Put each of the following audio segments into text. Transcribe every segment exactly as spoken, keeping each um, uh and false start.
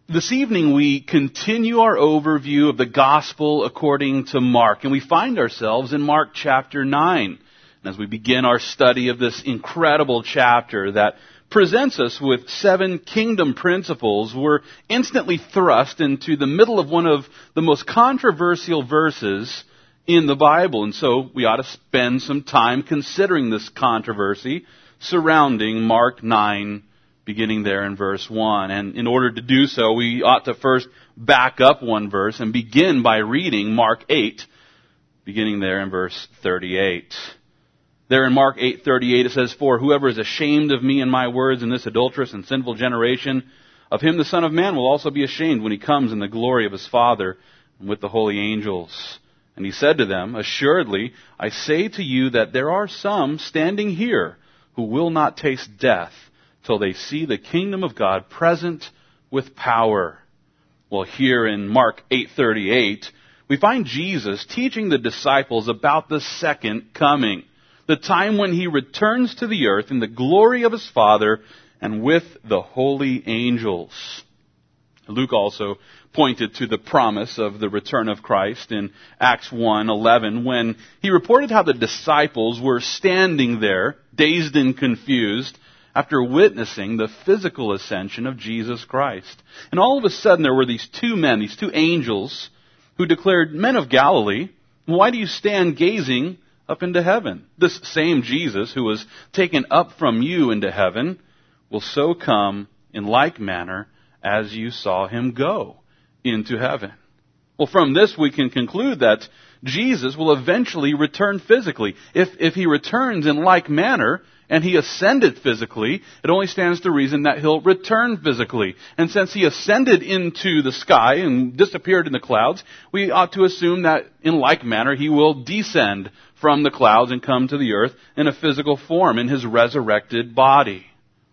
This evening we continue our overview of the Gospel according to Mark, and we find ourselves in Mark chapter nine. And as we begin our study of this incredible chapter that presents us with seven kingdom principles, we're instantly thrust into the middle of one of the most controversial verses in the Bible. And so we ought to spend some time considering this controversy surrounding Mark nine, beginning there in verse one. And in order to do so, we ought to first back up one verse and begin by reading Mark eight, beginning there in verse thirty-eight. There in Mark eight thirty-eight it says, "For whoever is ashamed of me and my words in this adulterous and sinful generation, of him the Son of Man will also be ashamed when he comes in the glory of his Father and with the holy angels. And he said to them, Assuredly, I say to you that there are some standing here who will not taste death till they see the kingdom of God present with power." Well, here in Mark eight thirty-eight, we find Jesus teaching the disciples about the second coming, the time when he returns to the earth in the glory of his Father and with the holy angels. Luke also pointed to the promise of the return of Christ in Acts one eleven when he reported how the disciples were standing there, dazed and confused, after witnessing the physical ascension of Jesus Christ. And all of a sudden there were these two men, these two angels, who declared, "Men of Galilee, why do you stand gazing up into heaven? This same Jesus who was taken up from you into heaven will so come in like manner as you saw him go into heaven." Well, from this we can conclude that Jesus will eventually return physically. If, if he returns in like manner, and he ascended physically, it only stands to reason that he'll return physically. And since he ascended into the sky and disappeared in the clouds, we ought to assume that in like manner he will descend from the clouds and come to the earth in a physical form, in his resurrected body.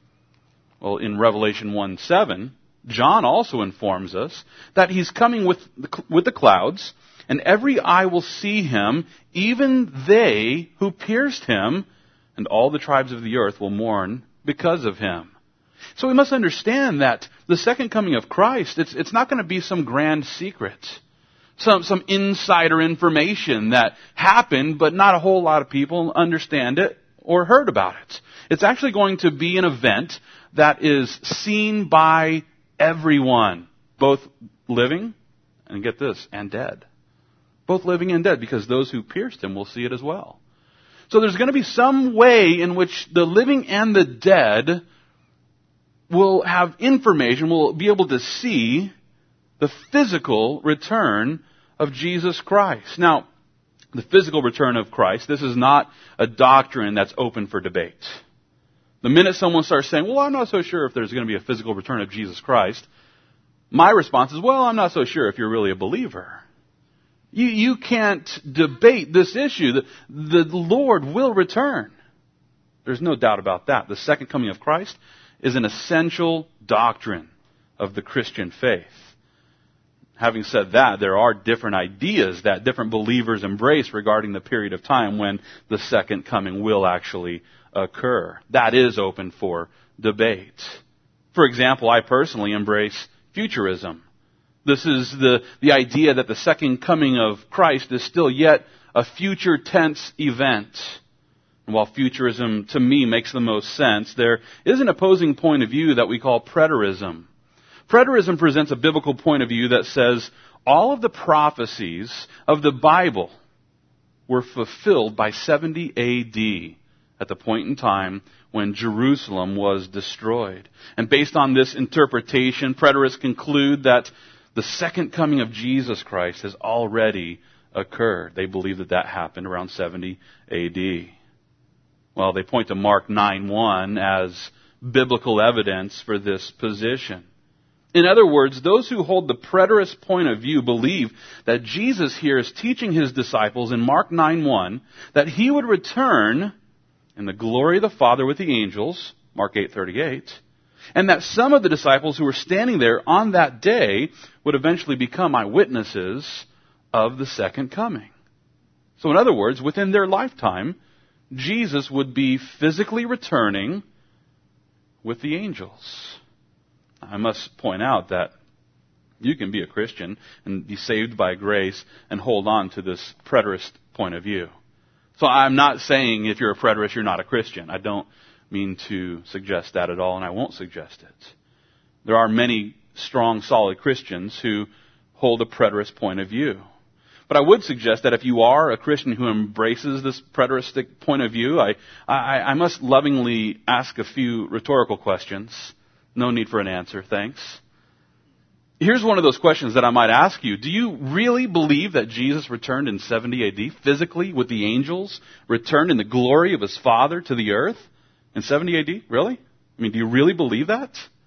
Well, in Revelation one seven, John also informs us that he's coming with the, with the clouds, and every eye will see him, even they who pierced him, and all the tribes of the earth will mourn because of him. So we must understand that the second coming of Christ, it's, it's not going to be some grand secret, some, some insider information that happened, but not a whole lot of people understand it or heard about it. It's actually going to be an event that is seen by everyone, both living, and get this, and dead. Both living and dead, because those who pierced him will see it as well. So there's going to be some way in which the living and the dead will have information, will be able to see the physical return of Jesus Christ. Now, the physical return of Christ, this is not a doctrine that's open for debate. The minute someone starts saying, well, I'm not so sure if there's going to be a physical return of Jesus Christ, my response is, well, I'm not so sure if you're really a believer. You, you can't debate this issue. The, the Lord will return. There's no doubt about that. The second coming of Christ is an essential doctrine of the Christian faith. Having said that, there are different ideas that different believers embrace regarding the period of time when the second coming will actually occur. That is open for debate. For example, I personally embrace futurism. This is the, the idea that the second coming of Christ is still yet a future tense event. And while futurism, to me, makes the most sense, there is an opposing point of view that we call preterism. Preterism presents a biblical point of view that says all of the prophecies of the Bible were fulfilled by seventy A D, at the point in time when Jerusalem was destroyed. And based on this interpretation, preterists conclude that the second coming of Jesus Christ has already occurred. They believe that that happened around seventy A D. Well, they point to Mark nine one as biblical evidence for this position. In other words, those who hold the preterist point of view believe that Jesus here is teaching his disciples in Mark nine one that he would return in the glory of the Father with the angels, Mark eight thirty-eight, and that some of the disciples who were standing there on that day would eventually become eyewitnesses of the second coming. So in other words, within their lifetime, Jesus would be physically returning with the angels. I must point out that You can be a Christian and be saved by grace and hold on to this preterist point of view. So I'm not saying if you're a preterist, you're not a Christian. I don't mean to suggest that at all, and I won't suggest it. There are many strong, solid Christians who hold a preterist point of view. But I would suggest that if you are a Christian who embraces this preteristic point of view, I, I, I must lovingly ask a few rhetorical questions. No need for an answer, thanks. Here's one of those questions that I might ask you. Do you really believe that Jesus returned in seventy A D, physically with the angels, returned in the glory of his Father to the earth in seventy A D? Really? I mean, do you really believe that?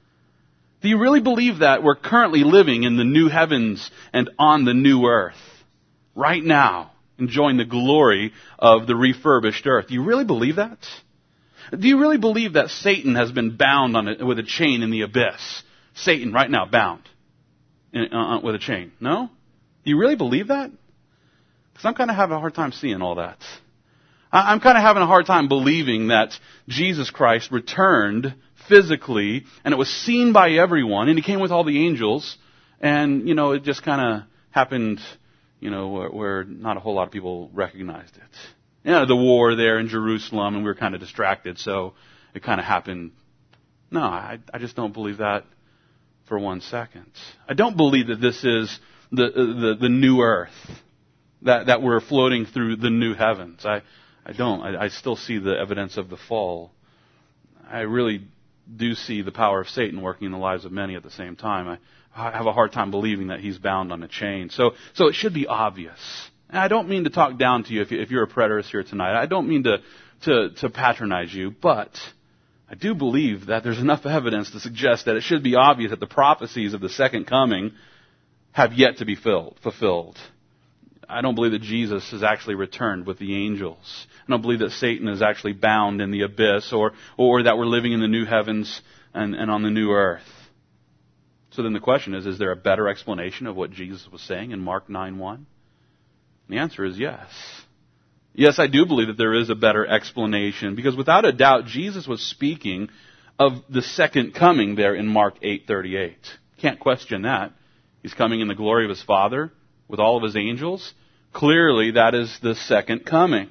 Do you really believe that we're currently living in the new heavens and on the new earth? Right now, enjoying the glory of the refurbished earth. Do you really believe that? Do you really believe that Satan has been bound on a, with a chain in the abyss? Satan, right now, bound. Uh, with a chain. No? Do you really believe that? Because I'm kind of having a hard time seeing all that. I'm kind of having a hard time believing that Jesus Christ returned physically, and it was seen by everyone, and he came with all the angels, and, you know, it just kind of happened, you know, where, where not a whole lot of people recognized it. You know, the war there in Jerusalem, and we were kind of distracted, so it kind of happened. No, I, I just don't believe that for one second. I don't believe that this is the the, the new earth, that, that we're floating through the new heavens. I, I don't. I, I still see the evidence of the fall. I really do see the power of Satan working in the lives of many at the same time. I, I have a hard time believing that he's bound on a chain. So, so it should be obvious. And I don't mean to talk down to you if, you if you're a preterist here tonight. I don't mean to, to, to patronize you, but I do believe that there's enough evidence to suggest that it should be obvious that the prophecies of the second coming have yet to be filled, fulfilled. I don't believe that Jesus has actually returned with the angels. I don't believe that Satan is actually bound in the abyss, or, or that we're living in the new heavens and, and on the new earth. So then the question is, is there a better explanation of what Jesus was saying in Mark nine one? The answer is yes. Yes, I do believe that there is a better explanation, because without a doubt, Jesus was speaking of the second coming there in Mark eight thirty-eight. Can't question that. He's coming in the glory of his Father with all of his angels. Clearly, that is the second coming.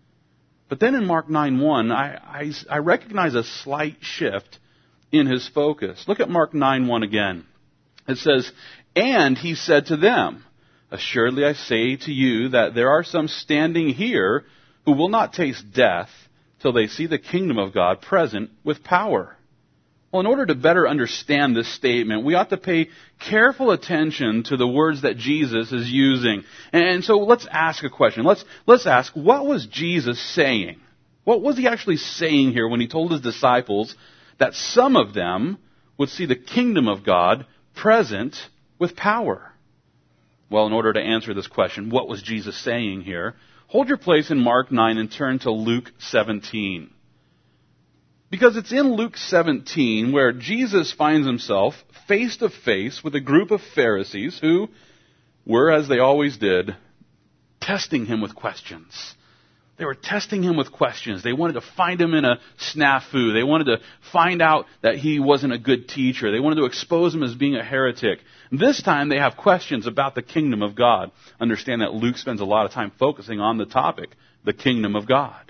But then in Mark nine one, I, I, I recognize a slight shift in his focus. Look at Mark nine one again. It says, "And he said to them, Assuredly I say to you that there are some standing here who will not taste death till they see the kingdom of God present with power." Well, in order to better understand this statement, we ought to pay careful attention to the words that Jesus is using. And so let's ask a question. Let's, let's ask, what was Jesus saying? What was he actually saying here when he told his disciples that some of them would see the kingdom of God present with power? Well, in order to answer this question, what was Jesus saying here? Hold your place in Mark nine and turn to Luke seventeen. Because it's in Luke seventeen where Jesus finds himself face to face with a group of Pharisees who were, as they always did, testing him with questions. They were testing him with questions. They wanted to find him in a snafu. They wanted to find out that he wasn't a good teacher. They wanted to expose him as being a heretic. This time they have questions about the kingdom of God. Understand that Luke spends a lot of time focusing on the topic, the kingdom of God.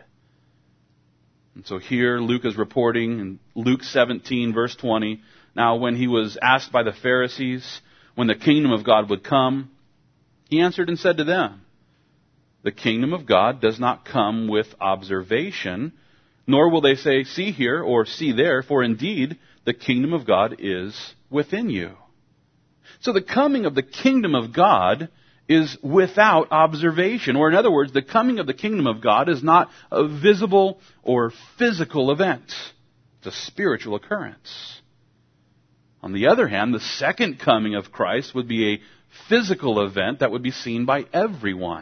And so here Luke is reporting in Luke seventeen, verse twenty, "Now when he was asked by the Pharisees when the kingdom of God would come, he answered and said to them, The kingdom of God does not come with observation, nor will they say, See here or see there, for indeed the kingdom of God is within you." So the coming of the kingdom of God is without observation. Or in other words, the coming of the kingdom of God is not a visible or physical event. It's a spiritual occurrence. On the other hand, the second coming of Christ would be a physical event that would be seen by everyone.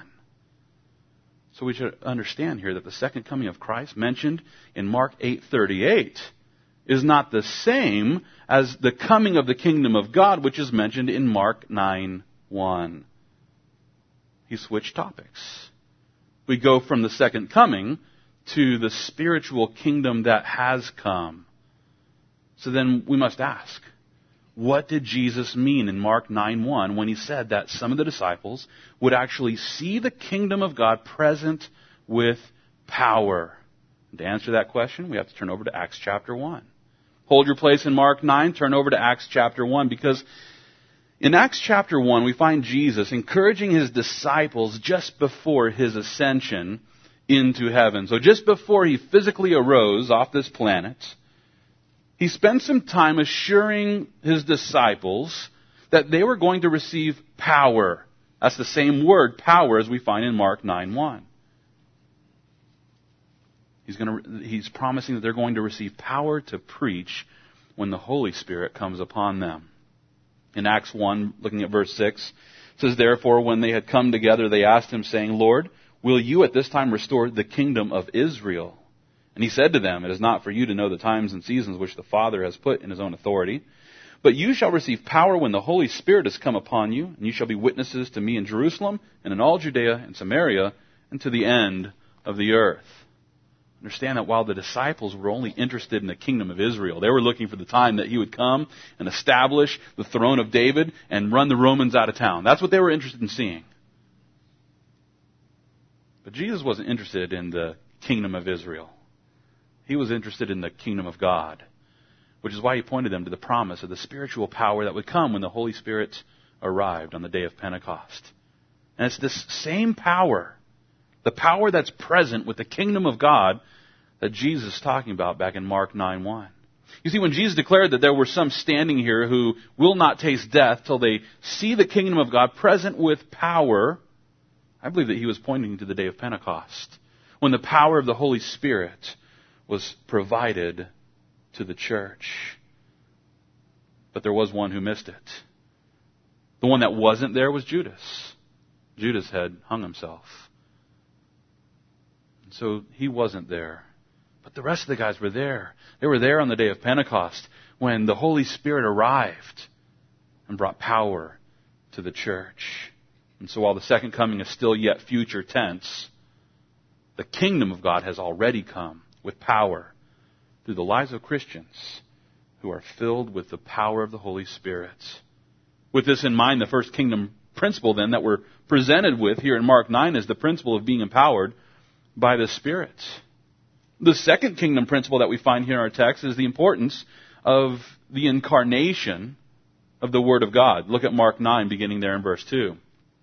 So we should understand here that the second coming of Christ mentioned in Mark eight thirty-eight is not the same as the coming of the kingdom of God, which is mentioned in Mark nine one. He switched topics. We go from the second coming to the spiritual kingdom that has come. So then we must ask, what did Jesus mean in Mark nine one when he said that some of the disciples would actually see the kingdom of God present with power? And to answer that question, we have to turn over to Acts chapter one. Hold your place in Mark nine, turn over to Acts chapter one, because in Acts chapter one, we find Jesus encouraging his disciples just before his ascension into heaven. So just before he physically arose off this planet, he spent some time assuring his disciples that they were going to receive power. That's the same word, power, as we find in Mark nine one. He's going to, he's promising that they're going to receive power to preach when the Holy Spirit comes upon them. In Acts one, looking at verse six, it says, "Therefore, when they had come together, they asked him, saying, Lord, will you at this time restore the kingdom of Israel? And he said to them, It is not for you to know the times and seasons which the Father has put in his own authority. But you shall receive power when the Holy Spirit has come upon you, and you shall be witnesses to me in Jerusalem, and in all Judea and Samaria, and to the end of the earth." Understand that while the disciples were only interested in the kingdom of Israel, they were looking for the time that he would come and establish the throne of David and run the Romans out of town. That's what they were interested in seeing. But Jesus wasn't interested in the kingdom of Israel. He was interested in the kingdom of God, which is why he pointed them to the promise of the spiritual power that would come when the Holy Spirit arrived on the day of Pentecost. And it's this same power, the power that's present with the kingdom of God, that Jesus is talking about back in Mark nine one. You see, when Jesus declared that there were some standing here who will not taste death till they see the kingdom of God present with power, I believe that he was pointing to the day of Pentecost, when the power of the Holy Spirit was provided to the church. But there was one who missed it. The one that wasn't there was Judas. Judas had hung himself. And so he wasn't there. But the rest of the guys were there. They were there on the day of Pentecost when the Holy Spirit arrived and brought power to the church. And so while the second coming is still yet future tense, the kingdom of God has already come with power through the lives of Christians who are filled with the power of the Holy Spirit. With this in mind, the first kingdom principle then that we're presented with here in Mark nine is the principle of being empowered by the Spirit. The second kingdom principle that we find here in our text is the importance of the incarnation of the Word of God. Look at Mark nine, beginning there in verse two.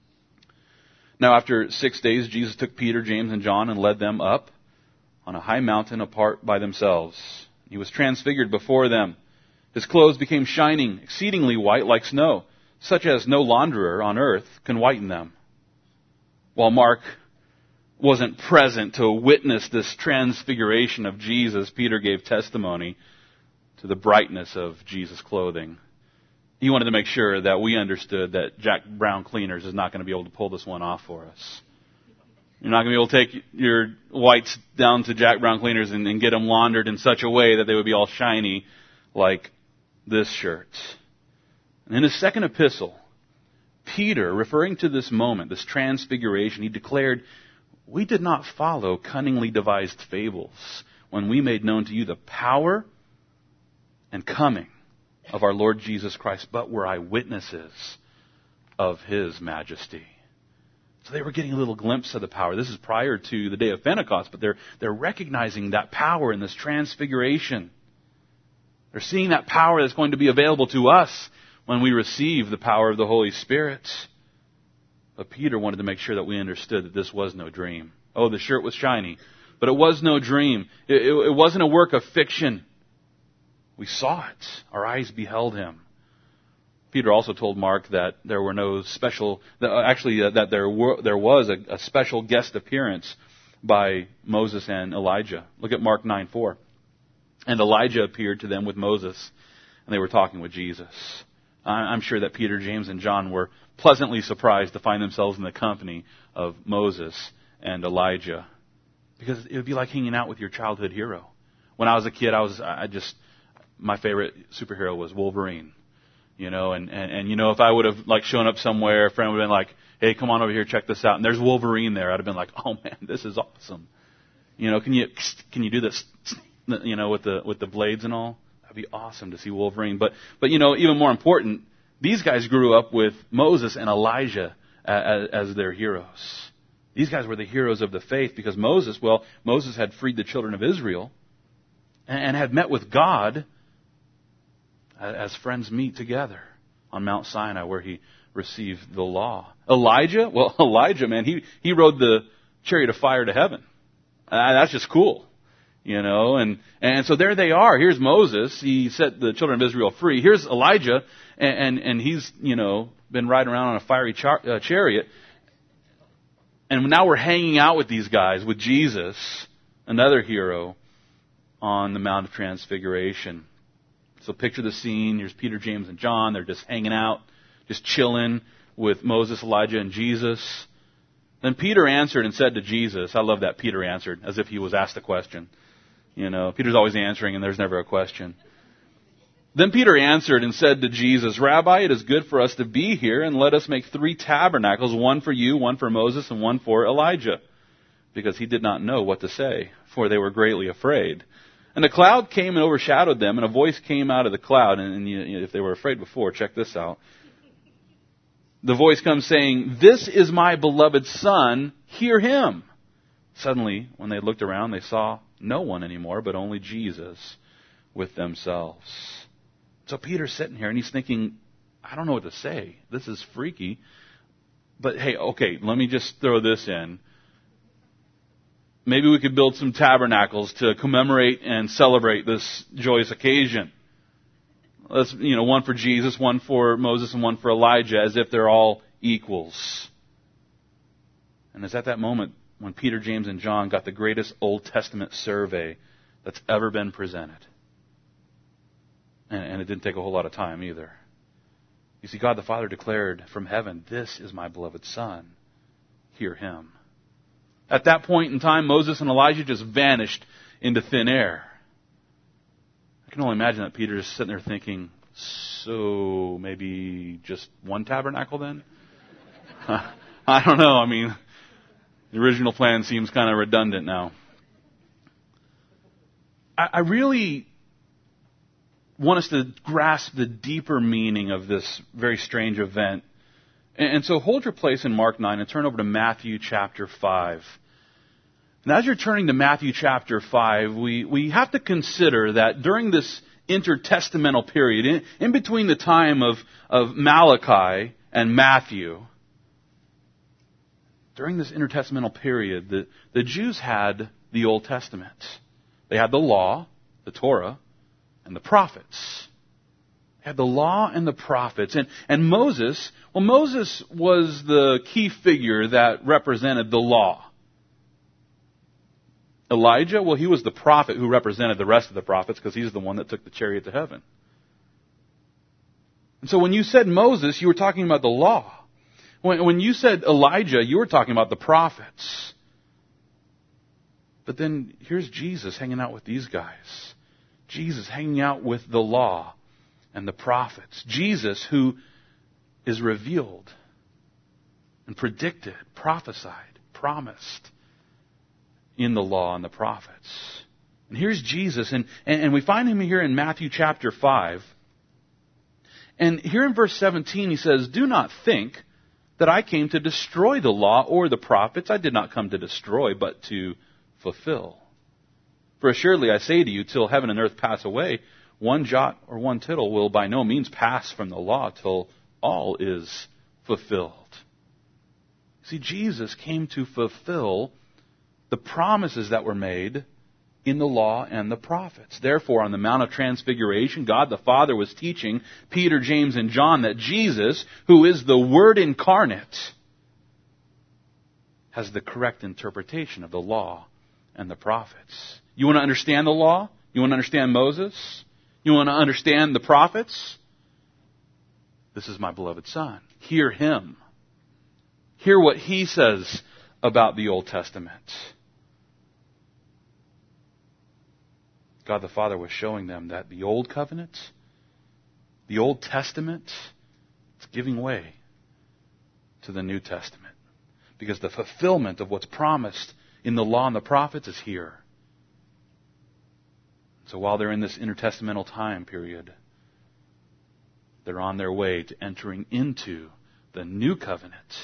"Now after six days, Jesus took Peter, James, and John and led them up on a high mountain apart by themselves. He was transfigured before them. His clothes became shining, exceedingly white like snow, such as no launderer on earth can whiten them." While Mark wasn't present to witness this transfiguration of Jesus, Peter gave testimony to the brightness of Jesus' clothing. He wanted to make sure that we understood that Jack Brown Cleaners is not going to be able to pull this one off for us. You're not going to be able to take your whites down to Jack Brown Cleaners and, and get them laundered in such a way that they would be all shiny like this shirt. And in his second epistle, Peter, referring to this moment, this transfiguration, he declared, "We did not follow cunningly devised fables when we made known to you the power and coming of our Lord Jesus Christ, but were eyewitnesses of His majesty." So they were getting a little glimpse of the power. This is prior to the day of Pentecost, but they're, they're recognizing that power in this transfiguration. They're seeing that power that's going to be available to us when we receive the power of the Holy Spirit. But Peter wanted to make sure that we understood that this was no dream. Oh, the shirt was shiny, but it was no dream. It, it, it wasn't a work of fiction. We saw it. Our eyes beheld Him. Peter also told Mark that there were no special, actually uh, that there were, there was a, a special guest appearance by Moses and Elijah. Look at Mark nine four. "And Elijah appeared to them with Moses, and they were talking with Jesus." I'm sure that Peter, James, and John were pleasantly surprised to find themselves in the company of Moses and Elijah, because it would be like hanging out with your childhood hero. When I was a kid, I was I just my favorite superhero was Wolverine. You know, and, and, and, you know, if I would have, like, shown up somewhere, a friend would have been like, "Hey, come on over here, check this out." And there's Wolverine there. I'd have been like, "Oh, man, this is awesome." You know, can you, can you do this, you know, with the, with the blades and all? That'd That'd be awesome to see Wolverine. But, but you know, even more important, these guys grew up with Moses and Elijah as, as their heroes. These guys were the heroes of the faith because Moses, well, Moses had freed the children of Israel and had met with God as friends meet together on Mount Sinai where he received the law. Elijah, well, Elijah, man, he, he rode the chariot of fire to heaven. Uh, that's just cool, you know, and, and so there they are. Here's Moses. He set the children of Israel free. Here's Elijah, and, and, and he's, you know, been riding around on a fiery char- uh, chariot. And now we're hanging out with these guys, with Jesus, another hero, on the Mount of Transfiguration. So picture the scene. Here's Peter, James, and John. They're just hanging out, just chilling with Moses, Elijah, and Jesus. Then Peter answered and said to Jesus, I love that Peter answered, as if he was asked a question. You know, Peter's always answering and there's never a question. Then Peter answered and said to Jesus, Rabbi, it is good for us to be here, and let us make three tabernacles, one for you, one for Moses, and one for Elijah. Because he did not know what to say, for they were greatly afraid. And the cloud came and overshadowed them, and a voice came out of the cloud. And, and you, you know, if they were afraid before, check this out. The voice comes saying, this is my beloved Son, hear him. Suddenly, when they looked around, they saw no one anymore, but only Jesus with themselves. So Peter's sitting here, and he's thinking, I don't know what to say. This is freaky. But hey, okay, let me just throw this in. Maybe we could build some tabernacles to commemorate and celebrate this joyous occasion. Let's, you know, one for Jesus, one for Moses, and one for Elijah, as if they're all equals. And it's at that moment when Peter, James, and John got the greatest Old Testament survey that's ever been presented. And, and it didn't take a whole lot of time either. You see, God the Father declared from heaven, this is my beloved Son. Hear him. At that point in time, Moses and Elijah just vanished into thin air. I can only imagine that Peter is sitting there thinking, so maybe just one tabernacle then? I don't know. I mean, the original plan seems kind of redundant now. I, I really want us to grasp the deeper meaning of this very strange event. And, and so hold your place in Mark nine and turn over to Matthew chapter five. And as you're turning to Matthew chapter five, we, we have to consider that during this intertestamental period, in, in between the time of, of Malachi and Matthew, during this intertestamental period, the, the Jews had the Old Testament. They had the law, the Torah, and the prophets. They had the law and the prophets. And, and Moses, well, Moses was the key figure that represented the law. Elijah, well, he was the prophet who represented the rest of the prophets because he's the one that took the chariot to heaven. And so when you said Moses, you were talking about the law. When, when you said Elijah, you were talking about the prophets. But then here's Jesus hanging out with these guys. Jesus hanging out with the law and the prophets. Jesus who is revealed and predicted, prophesied, promised in the law and the prophets. And here's Jesus, and, and, and we find him here in Matthew chapter five. And here in verse seventeen he says, do not think that I came to destroy the law or the prophets. I did not come to destroy, but to fulfill. For assuredly I say to you, till heaven and earth pass away, one jot or one tittle will by no means pass from the law till all is fulfilled. See, Jesus came to fulfill the promises that were made in the law and the prophets. Therefore, on the Mount of Transfiguration, God the Father was teaching Peter, James, and John that Jesus, who is the Word incarnate, has the correct interpretation of the law and the prophets. You want to understand the law? You want to understand Moses? You want to understand the prophets? This is my beloved Son. Hear him. Hear what he says about the Old Testament. God the Father was showing them that the Old Covenant, the Old Testament, it's giving way to the New Testament. Because the fulfillment of what's promised in the law and the prophets is here. So while they're in this intertestamental time period, they're on their way to entering into the new covenant,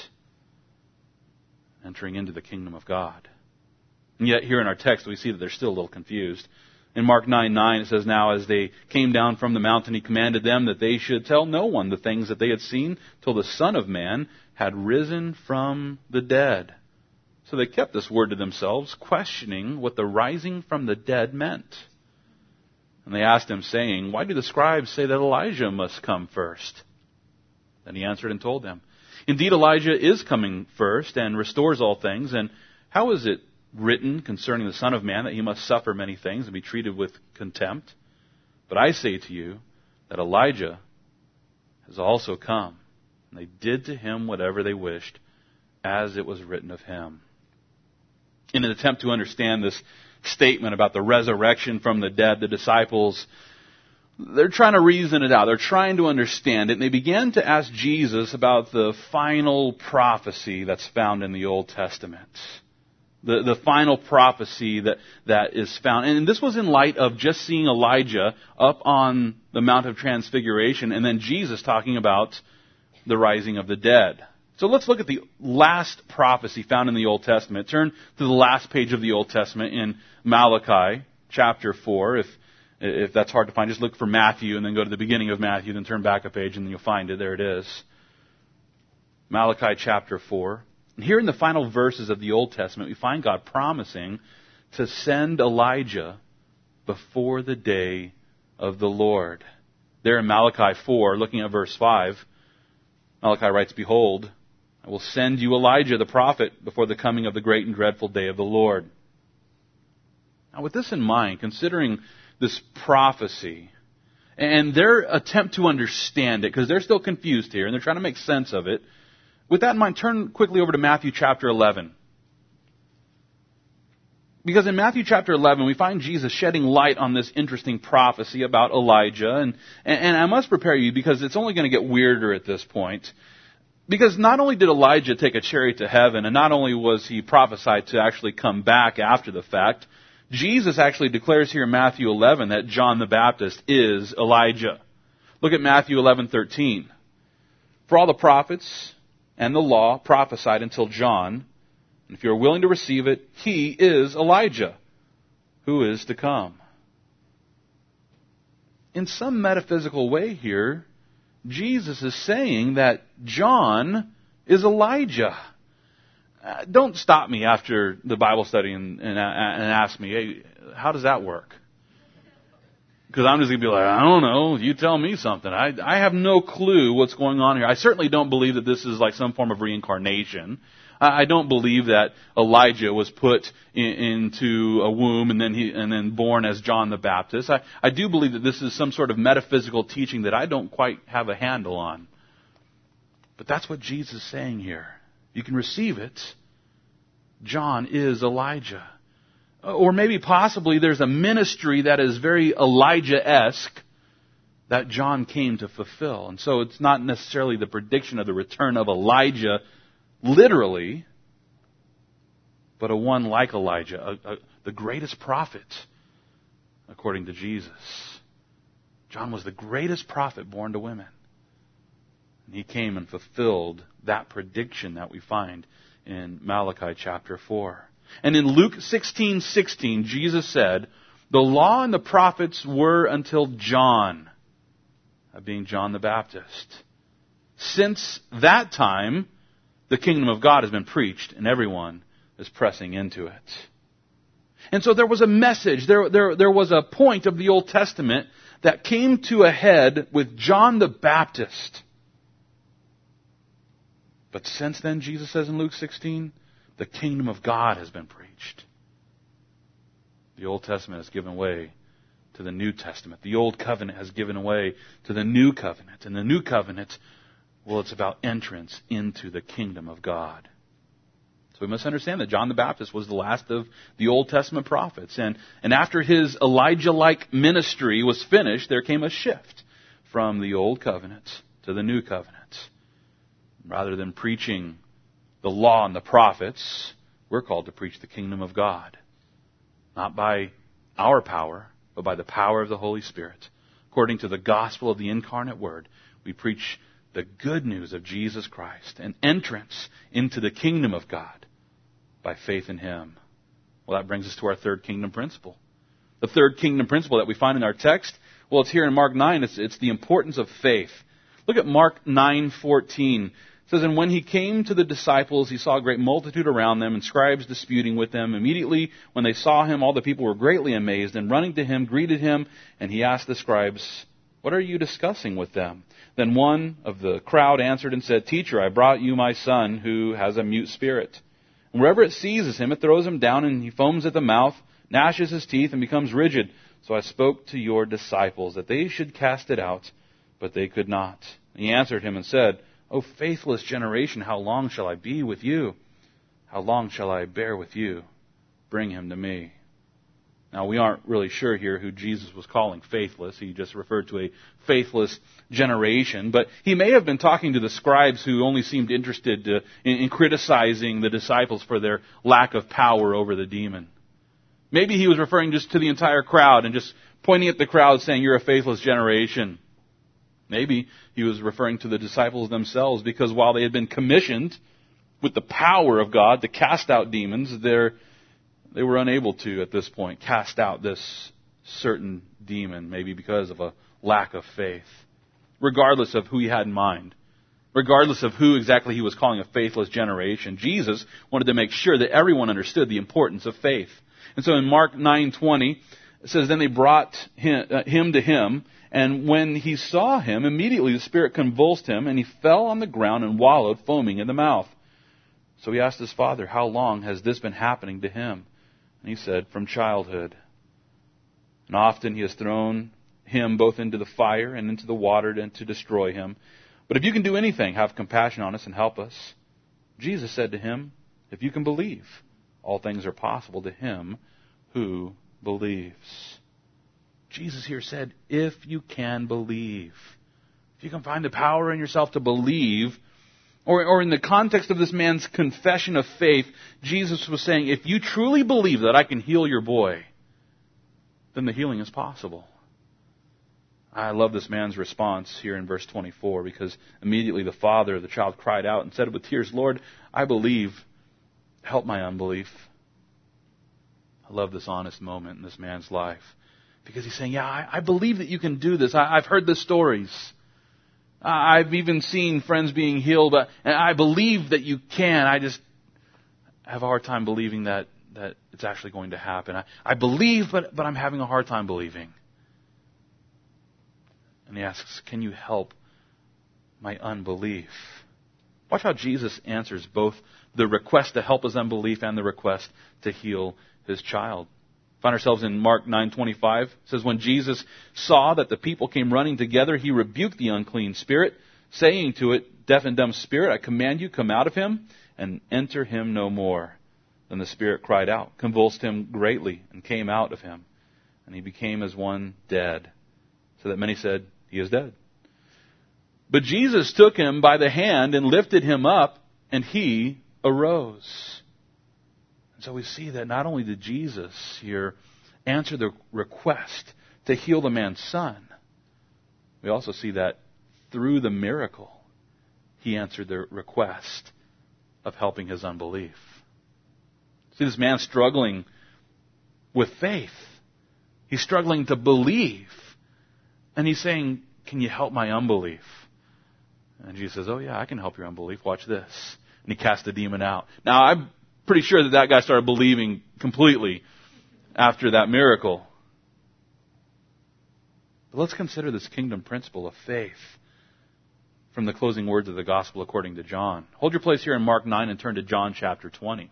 entering into the kingdom of God. And yet here in our text we see that they're still a little confused. In Mark nine nine it says, "Now as they came down from the mountain, he commanded them that they should tell no one the things that they had seen till the Son of Man had risen from the dead." So they kept this word to themselves, questioning what the rising from the dead meant. And they asked him, saying, "Why do the scribes say that Elijah must come first?" Then he answered and told them, "Indeed, Elijah is coming first and restores all things. And how is it written concerning the Son of Man that he must suffer many things and be treated with contempt? But I say to you that Elijah has also come, and they did to him whatever they wished, as it was written of him." In an attempt to understand this statement about the resurrection from the dead, the disciples, they're trying to reason it out. They're trying to understand it. And they began to ask Jesus about the final prophecy that's found in the Old Testament. The, the final prophecy that, that is found. And this was in light of just seeing Elijah up on the Mount of Transfiguration and then Jesus talking about the rising of the dead. So let's look at the last prophecy found in the Old Testament. Turn to the last page of the Old Testament in Malachi chapter four. If, if that's hard to find, just look for Matthew and then go to the beginning of Matthew, then turn back a page and then you'll find it. There it is. Malachi chapter four. And here in the final verses of the Old Testament, we find God promising to send Elijah before the day of the Lord. There in Malachi four, looking at verse five, Malachi writes, "Behold, I will send you Elijah the prophet before the coming of the great and dreadful day of the Lord." Now with this in mind, considering this prophecy and their attempt to understand it, because they're still confused here and they're trying to make sense of it, with that in mind, turn quickly over to Matthew chapter eleven. Because in Matthew chapter eleven, we find Jesus shedding light on this interesting prophecy about Elijah. And, and I must prepare you because it's only going to get weirder at this point. Because not only did Elijah take a chariot to heaven, and not only was he prophesied to actually come back after the fact, Jesus actually declares here in Matthew eleven that John the Baptist is Elijah. Look at Matthew eleven thirteen. "For all the prophets and the law prophesied until John, and if you are willing to receive it, he is Elijah, who is to come." In some metaphysical way here, Jesus is saying that John is Elijah. Uh, don't stop me after the Bible study and, and, and ask me, "Hey, how does that work?" Because I'm just going to be like, "I don't know. You tell me something." I, I have no clue what's going on here. I certainly don't believe that this is like some form of reincarnation. I, I don't believe that Elijah was put in, into a womb and then he and then born as John the Baptist. I, I do believe that this is some sort of metaphysical teaching that I don't quite have a handle on. But that's what Jesus is saying here. You can receive it. John is Elijah. Or maybe possibly there's a ministry that is very Elijah-esque that John came to fulfill. And so it's not necessarily the prediction of the return of Elijah literally, but a one like Elijah, a, a, the greatest prophet, according to Jesus. John was the greatest prophet born to women. And he came and fulfilled that prediction that we find in Malachi chapter four. And in Luke sixteen sixteen, Jesus said, "The law and the prophets were until John," being John the Baptist. "Since that time, the kingdom of God has been preached, and everyone is pressing into it." And so there was a message, there, there, there was a point of the Old Testament that came to a head with John the Baptist. But since then, Jesus says in Luke sixteen, the kingdom of God has been preached. The Old Testament has given way to the New Testament. The Old Covenant has given way to the New Covenant. And the New Covenant, well, it's about entrance into the kingdom of God. So we must understand that John the Baptist was the last of the Old Testament prophets. And, and after his Elijah-like ministry was finished, there came a shift from the Old Covenant to the New Covenant. Rather than preaching the law and the prophets, we're called to preach the kingdom of God. Not by our power, but by the power of the Holy Spirit. According to the gospel of the incarnate Word, we preach the good news of Jesus Christ, an entrance into the kingdom of God by faith in Him. Well, that brings us to our third kingdom principle. The third kingdom principle that we find in our text, well, it's here in Mark nine. It's, it's the importance of faith. Look at Mark nine fourteen. It says, "And when he came to the disciples, he saw a great multitude around them, and scribes disputing with them. Immediately, when they saw him, all the people were greatly amazed, and running to him, greeted him. And he asked the scribes, 'What are you discussing with them?' Then one of the crowd answered and said, 'Teacher, I brought you my son, who has a mute spirit. And wherever it seizes him, it throws him down, and he foams at the mouth, gnashes his teeth, and becomes rigid. So I spoke to your disciples that they should cast it out, but they could not.' And he answered him and said, 'O faithless generation, how long shall I be with you? How long shall I bear with you? Bring him to me.'" Now, we aren't really sure here who Jesus was calling faithless. He just referred to a faithless generation. But he may have been talking to the scribes who only seemed interested to, in, in criticizing the disciples for their lack of power over the demon. Maybe he was referring just to the entire crowd and just pointing at the crowd saying, "You're a faithless generation." Maybe he was referring to the disciples themselves, because while they had been commissioned with the power of God to cast out demons, they're They were unable to, at this point, cast out this certain demon, maybe because of a lack of faith. Regardless of who he had in mind, regardless of who exactly he was calling a faithless generation, Jesus wanted to make sure that everyone understood the importance of faith. And so in Mark nine twenty, it says, "Then they brought him, uh, him to him, and when he saw him, immediately the spirit convulsed him, and he fell on the ground and wallowed, foaming in the mouth. So he asked his father, 'How long has this been happening to him?' And he said, 'From childhood. And often he has thrown him both into the fire and into the water and to destroy him. But if you can do anything, have compassion on us and help us.' Jesus said to him, 'If you can believe, all things are possible to him who believes.'" Jesus here said, if you can believe. If you can find the power in yourself to believe. Or, or in the context of this man's confession of faith, Jesus was saying, if you truly believe that I can heal your boy, then the healing is possible. I love this man's response here in verse twenty-four, because immediately the father of the child cried out and said with tears, "Lord, I believe. Help my unbelief." I love this honest moment in this man's life, because he's saying, yeah, I, I believe that you can do this. I, I've heard the stories. I've even seen friends being healed, and I believe that you can. I just have a hard time believing that, that it's actually going to happen. I, I believe, but, but I'm having a hard time believing. And he asks, can you help my unbelief? Watch how Jesus answers both the request to help his unbelief and the request to heal his child. Find ourselves in Mark nine twenty-five. It says, "When Jesus saw that the people came running together, he rebuked the unclean spirit, saying to it, 'Deaf and dumb spirit, I command you, come out of him and enter him no more.' Then the spirit cried out, convulsed him greatly, and came out of him. And he became as one dead, so that many said, 'He is dead.' But Jesus took him by the hand and lifted him up, and he arose." So we see that not only did Jesus here answer the request to heal the man's son, we also see that through the miracle, he answered the request of helping his unbelief. See, this man struggling with faith. He's struggling to believe. And he's saying, can you help my unbelief? And Jesus says, oh yeah, I can help your unbelief. Watch this. And he cast the demon out. Now, I'm pretty sure that that guy started believing completely after that miracle. But let's consider this kingdom principle of faith from the closing words of the gospel according to John. Hold your place here in Mark nine and turn to John chapter twenty.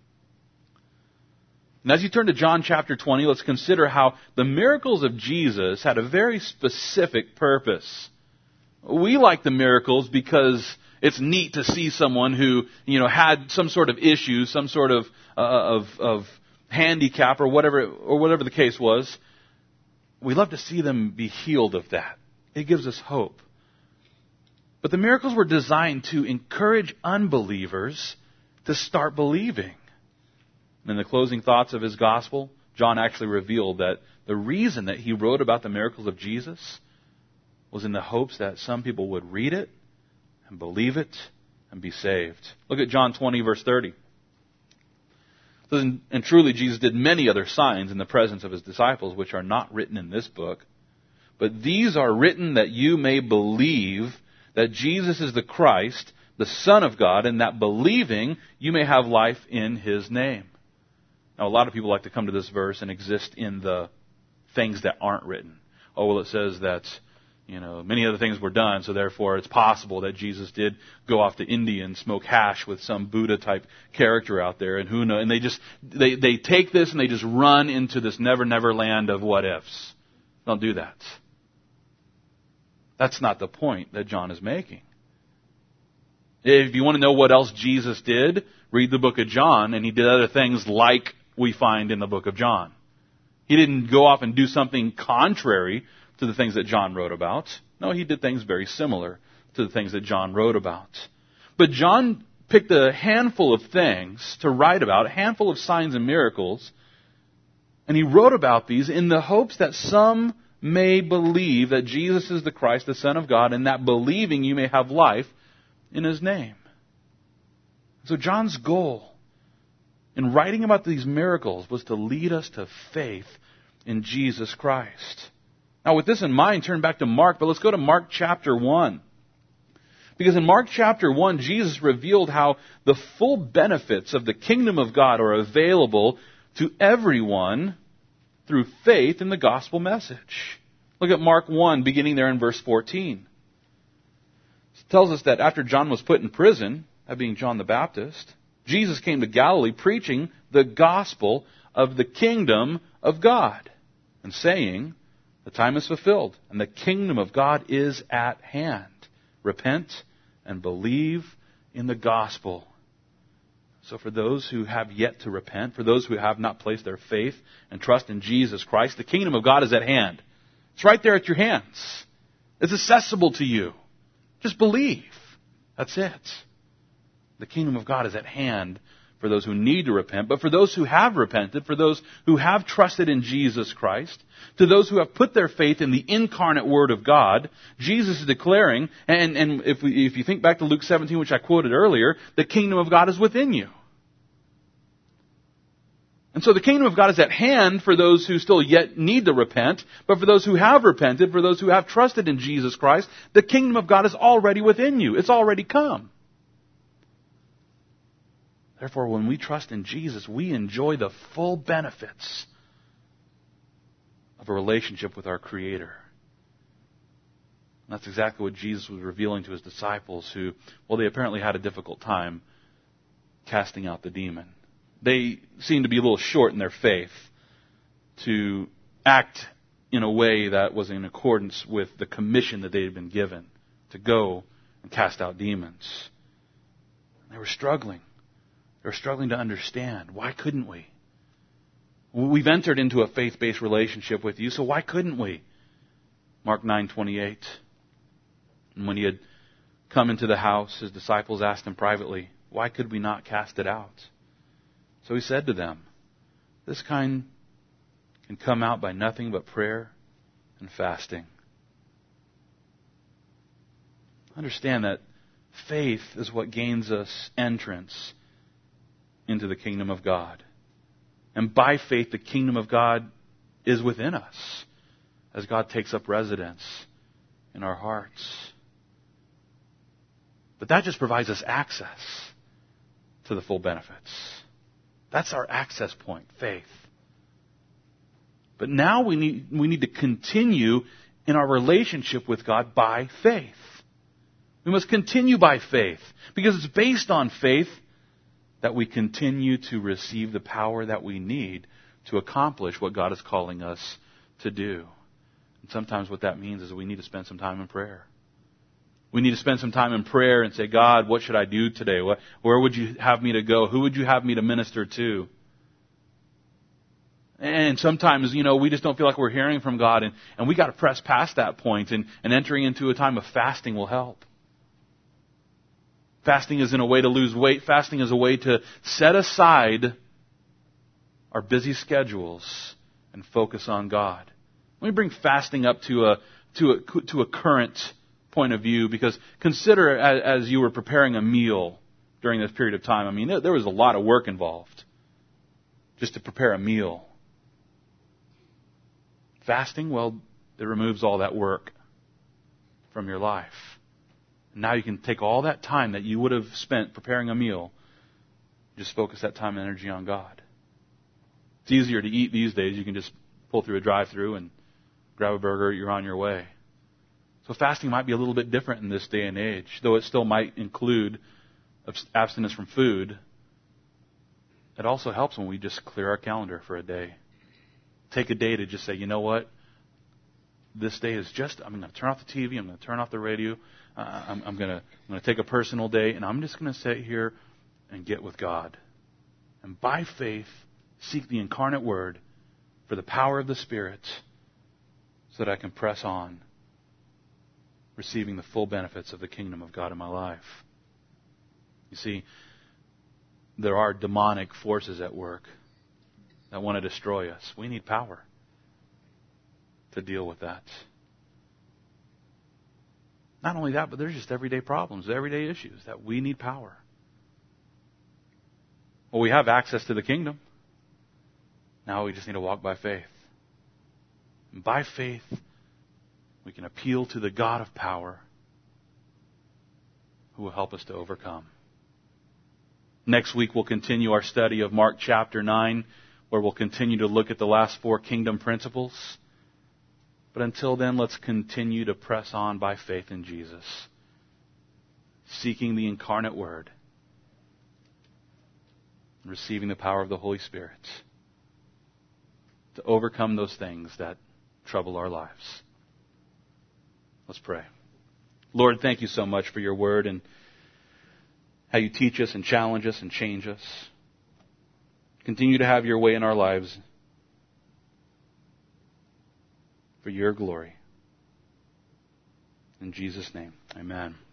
And as you turn to John chapter twenty, let's consider how the miracles of Jesus had a very specific purpose. We like the miracles because it's neat to see someone who, you know, had some sort of issue, some sort of uh, of, of handicap, or whatever, or whatever the case was. We love to see them be healed of that. It gives us hope. But the miracles were designed to encourage unbelievers to start believing. And in the closing thoughts of his gospel, John actually revealed that the reason that he wrote about the miracles of Jesus was in the hopes that some people would read it and believe it and be saved. Look at John twenty, verse thirty. It says, and truly Jesus did many other signs in the presence of his disciples, which are not written in this book. But these are written that you may believe that Jesus is the Christ, the Son of God, and that believing you may have life in his name. Now, a lot of people like to come to this verse and exist in the things that aren't written. Oh, well, it says that, you know, many other things were done, so therefore it's possible that Jesus did go off to India and smoke hash with some Buddha-type character out there, and who knows? And they just, they, they take this and they just run into this never, never land of what-ifs. Don't do that. That's not the point that John is making. If you want to know what else Jesus did, read the book of John, and he did other things like we find in the book of John. He didn't go off and do something contrary to the things that John wrote about. No, he did things very similar to the things that John wrote about. But John picked a handful of things to write about, a handful of signs and miracles, and he wrote about these in the hopes that some may believe that Jesus is the Christ, the Son of God, and that believing you may have life in his name. So John's goal in writing about these miracles was to lead us to faith in Jesus Christ. Now, with this in mind, turn back to Mark, but let's go to Mark chapter one. Because in Mark chapter one, Jesus revealed how the full benefits of the kingdom of God are available to everyone through faith in the gospel message. Look at Mark one, beginning there in verse fourteen. It tells us that after John was put in prison, that being John the Baptist, Jesus came to Galilee preaching the gospel of the kingdom of God and saying, the time is fulfilled and the kingdom of God is at hand. Repent and believe in the gospel. So for those who have yet to repent, for those who have not placed their faith and trust in Jesus Christ, the kingdom of God is at hand. It's right there at your hands. It's accessible to you. Just believe. That's it. The kingdom of God is at hand for those who need to repent, but for those who have repented, for those who have trusted in Jesus Christ, to those who have put their faith in the incarnate Word of God, Jesus is declaring, and, and if, we, if you think back to Luke seventeen, which I quoted earlier, the kingdom of God is within you. And so the kingdom of God is at hand for those who still yet need to repent, but for those who have repented, for those who have trusted in Jesus Christ, the kingdom of God is already within you. It's already come. Therefore, when we trust in Jesus, we enjoy the full benefits of a relationship with our Creator. And that's exactly what Jesus was revealing to his disciples who, well, they apparently had a difficult time casting out the demon. They seemed to be a little short in their faith to act in a way that was in accordance with the commission that they had been given to go and cast out demons. They were struggling. They were struggling to understand. Why couldn't we? We've entered into a faith-based relationship with you, so why couldn't we? Mark nine twenty-eight. And when he had come into the house, his disciples asked him privately, why could we not cast it out? So he said to them, this kind can come out by nothing but prayer and fasting. Understand that faith is what gains us entrance into the kingdom of God. And by faith, the kingdom of God is within us as God takes up residence in our hearts. But that just provides us access to the full benefits. That's our access point, faith. But now we need, we need to continue in our relationship with God by faith. We must continue by faith because it's based on faith that we continue to receive the power that we need to accomplish what God is calling us to do. And sometimes what that means is that we need to spend some time in prayer. We need to spend some time in prayer and say, God, what should I do today? What, where would you have me to go? Who would you have me to minister to? And sometimes, you know, we just don't feel like we're hearing from God, and, and we got to press past that point, and, and entering into a time of fasting will help. Fasting isn't a way to lose weight. Fasting is a way to set aside our busy schedules and focus on God. Let me bring fasting up to a to a to a current point of view, because consider as, as you were preparing a meal during this period of time. I mean, there, there was a lot of work involved just to prepare a meal. Fasting, well, it removes all that work from your life. Now you can take all that time that you would have spent preparing a meal, just focus that time and energy on God. It's easier to eat these days. You can just pull through a drive-thru and grab a burger, you're on your way. So fasting might be a little bit different in this day and age, though it still might include abstinence from food. It also helps when we just clear our calendar for a day. Take a day to just say, you know what? This day is just, I'm going to turn off the T V, I'm going to turn off the radio, uh, I'm, I'm going to I'm going to take a personal day, and I'm just going to sit here and get with God. And by faith, seek the incarnate Word for the power of the Spirit so that I can press on, receiving the full benefits of the kingdom of God in my life. You see, there are demonic forces at work that want to destroy us. We need power to deal with that. Not only that, but there's just everyday problems, everyday issues that we need power. Well, we have access to the kingdom. Now we just need to walk by faith. And by faith, we can appeal to the God of power who will help us to overcome. Next week, we'll continue our study of Mark chapter nine, where we'll continue to look at the last four kingdom principles. But until then, let's continue to press on by faith in Jesus, seeking the incarnate Word, and receiving the power of the Holy Spirit to overcome those things that trouble our lives. Let's pray. Lord, thank you so much for your Word and how you teach us and challenge us and change us. Continue to have your way in our lives for your glory. In Jesus' name, amen.